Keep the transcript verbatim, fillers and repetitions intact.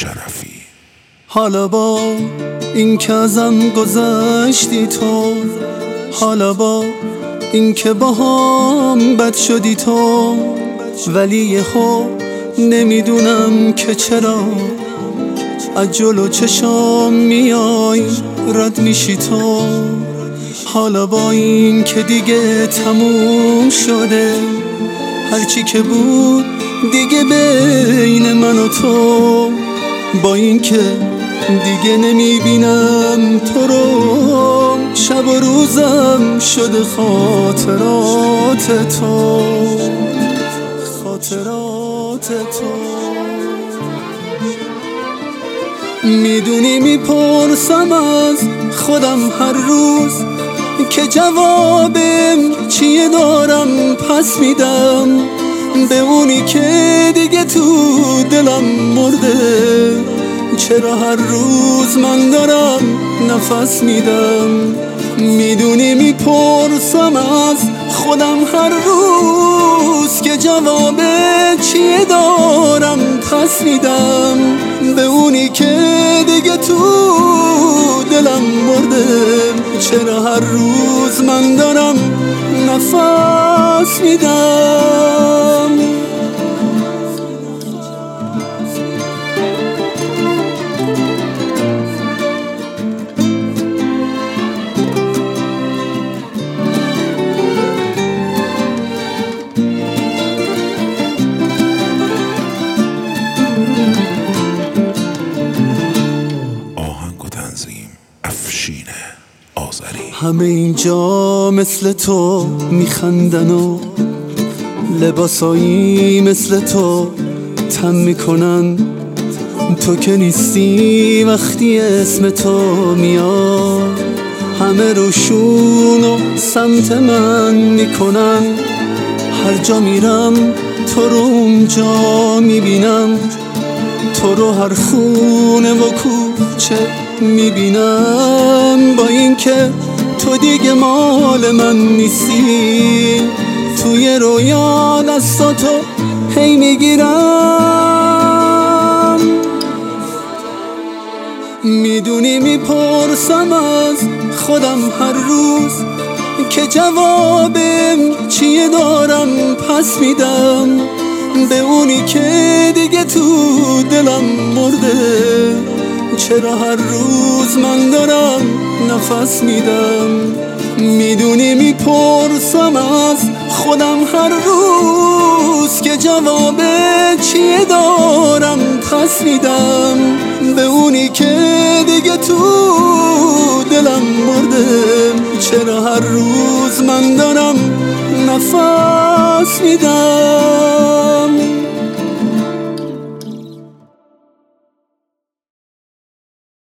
شرفی. حالا با این که ازم گذشتی تو، حالا با این که با هم بد شدی تو، ولی یهو نمیدونم که چرا از جلو چشام میای رد میشی تو. حالا با این که دیگه تموم شده هرچی که بود دیگه بین من و تو، با این که دیگه نمیبینم تو رو، شب و روزم شده خاطرات تو، خاطرات تو. میدونی میپرسم از خودم هر روز که جوابم چیه، دارم پس میدم به اونی که دیگه تو دلم مرده. چرا هر روز من دارم نفس میدم؟ میدونی میپرسم از خودم هر روز که جواب چیه، دارم پس میدم به اونی که دیگه تو دلم مرده. چرا هر روز من دارم نفس میدم؟ همه اینجا مثل تو میخندن و لباسایی مثل تو تم میکنن، تو که نیستی وقتی اسم تو میاد همه روشون و سمت من میکنن. هر جا میرم تو رو اونجا میبینم، تو رو هر خونه و کوچه میبینم. با این که تو دیگه مال من نیستی، توی رویا دستاتو هی میگیرم. میدونی میپرسم از خودم هر روز که جوابم چیه، دارم پس میدم به اونی که دیگه تو دلم مرده. چرا هر روز من دارم نفس میدم؟ میدونی میپرسم از خودم هر روز که جواب چیه، دارم پس میدم به اونی که دیگه تو دلم مرده. چرا هر روز من دارم نفس میدم؟